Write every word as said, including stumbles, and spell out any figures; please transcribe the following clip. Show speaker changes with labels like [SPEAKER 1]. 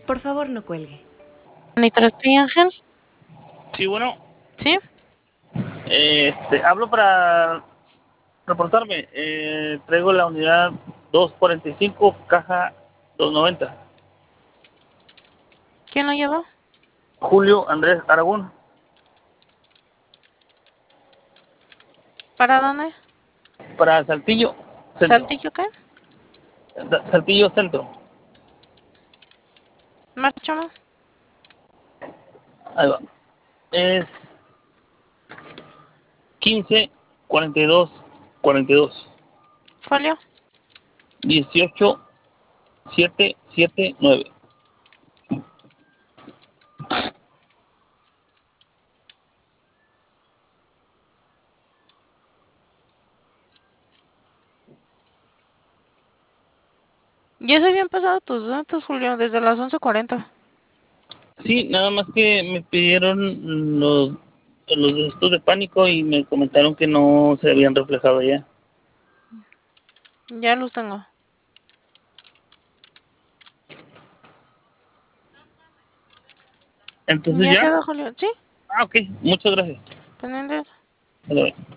[SPEAKER 1] Por favor, no cuelgue.
[SPEAKER 2] ¿Nitrospi Ángel?
[SPEAKER 3] Sí, bueno.
[SPEAKER 2] ¿Sí?
[SPEAKER 3] Este, hablo para reportarme. Eh, traigo la unidad doscientos cuarenta y cinco, caja doscientos noventa.
[SPEAKER 2] ¿Quién lo llevó?
[SPEAKER 3] Julio Andrés Aragón.
[SPEAKER 2] ¿Para dónde?
[SPEAKER 3] Para Saltillo. Centro.
[SPEAKER 2] ¿Saltillo qué?
[SPEAKER 3] Saltillo Centro.
[SPEAKER 2] ¿Marchamos?
[SPEAKER 3] Ahí va. Es quince cuarenta y dos cuarenta y dos.
[SPEAKER 2] ¿Folio?
[SPEAKER 3] dieciocho siete siete nueve.
[SPEAKER 2] Ya se habían pasado tus datos, Julio, desde las once cuarenta.
[SPEAKER 3] Sí, nada más que me pidieron los, los de estos de pánico y me comentaron que no se habían reflejado ya.
[SPEAKER 2] Ya los tengo.
[SPEAKER 3] Entonces
[SPEAKER 2] Ya
[SPEAKER 3] ya.
[SPEAKER 2] quedó, Julio. ¿Sí?
[SPEAKER 3] Ah, ok. Muchas gracias.
[SPEAKER 2] Pendientes.
[SPEAKER 3] Hasta luego.